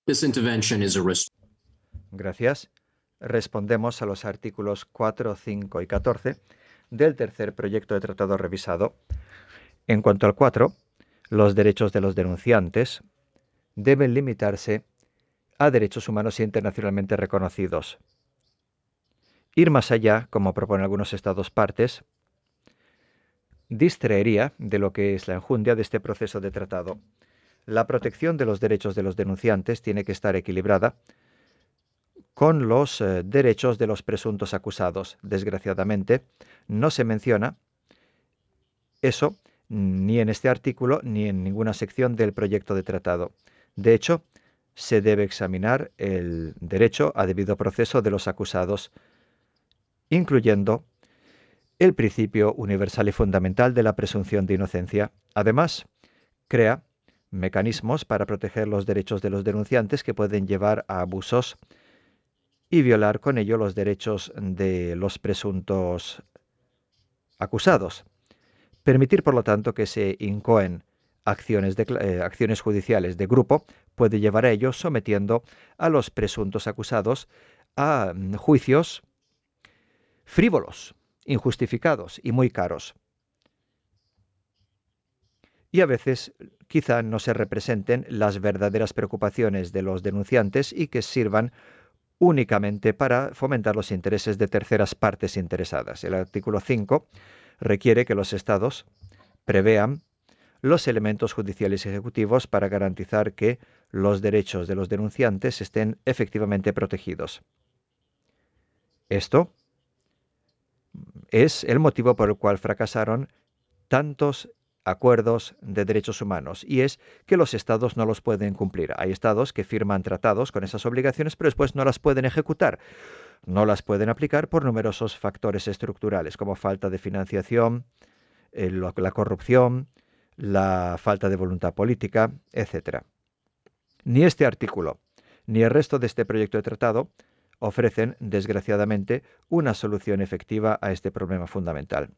This intervention is a Gracias. Respondemos a los artículos 4, 5 y 14 del tercer proyecto de tratado revisado. En cuanto al 4, los derechos de los denunciantes deben limitarse a derechos humanos internacionalmente reconocidos. Ir más allá, como proponen algunos Estados partes, distraería de lo que es la enjundia de este proceso de tratado. La protección de los derechos de los denunciantes tiene que estar equilibrada con los derechos de los presuntos acusados. Desgraciadamente, no se menciona eso ni en este artículo ni en ninguna sección del proyecto de tratado. De hecho, se debe examinar el derecho a debido proceso de los acusados, incluyendo el principio universal y fundamental de la presunción de inocencia. Además, crea mecanismos para proteger los derechos de los denunciantes que pueden llevar a abusos y violar con ello los derechos de los presuntos acusados. Permitir, por lo tanto, que se incoen acciones judiciales de grupo puede llevar a ello sometiendo a los presuntos acusados a juicios frívolos, injustificados y muy caros. Y a veces quizá no se representen las verdaderas preocupaciones de los denunciantes y que sirvan únicamente para fomentar los intereses de terceras partes interesadas. El artículo 5 requiere que los Estados prevean los elementos judiciales y ejecutivos para garantizar que los derechos de los denunciantes estén efectivamente protegidos. Esto es el motivo por el cual fracasaron tantos acuerdos de derechos humanos, y es que los estados no los pueden cumplir. Hay estados que firman tratados con esas obligaciones, pero después no las pueden ejecutar. No las pueden aplicar por numerosos factores estructurales, como falta de financiación, la corrupción, la falta de voluntad política, etc. Ni este artículo, ni el resto de este proyecto de tratado ofrecen, desgraciadamente, una solución efectiva a este problema fundamental.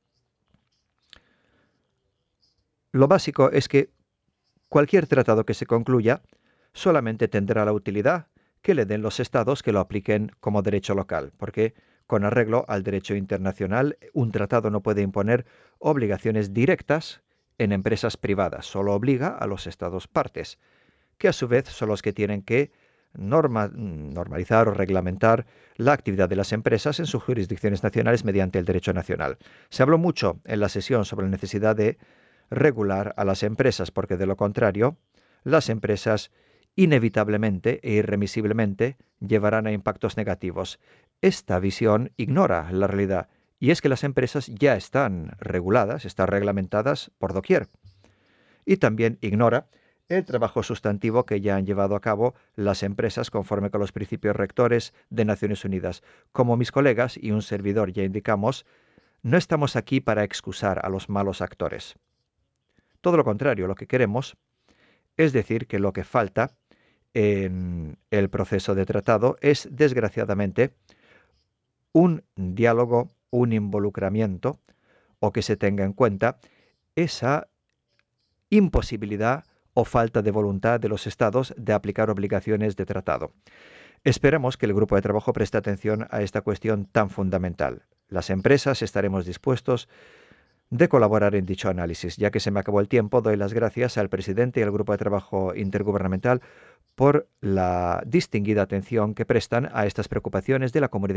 Lo básico es que cualquier tratado que se concluya solamente tendrá la utilidad que le den los estados que lo apliquen como derecho local, porque con arreglo al derecho internacional, un tratado no puede imponer obligaciones directas en empresas privadas, solo obliga a los estados partes, que a su vez son los que tienen que normalizar o reglamentar la actividad de las empresas en sus jurisdicciones nacionales mediante el derecho nacional. Se habló mucho en la sesión sobre la necesidad de regular a las empresas, porque de lo contrario, las empresas inevitablemente e irremisiblemente llevarán a impactos negativos. Esta visión ignora la realidad, y es que las empresas ya están reguladas, están reglamentadas por doquier. Y también ignora el trabajo sustantivo que ya han llevado a cabo las empresas conforme con los principios rectores de Naciones Unidas. Como mis colegas y un servidor ya indicamos, no estamos aquí para excusar a los malos actores. Todo lo contrario, lo que queremos es decir que lo que falta en el proceso de tratado es, desgraciadamente, un diálogo, un involucramiento, o que se tenga en cuenta esa imposibilidad o falta de voluntad de los Estados de aplicar obligaciones de tratado. Esperamos que el grupo de trabajo preste atención a esta cuestión tan fundamental. Las empresas estaremos dispuestos de colaborar en dicho análisis. Ya que se me acabó el tiempo, doy las gracias al presidente y al grupo de trabajo intergubernamental por la distinguida atención que prestan a estas preocupaciones de la comunidad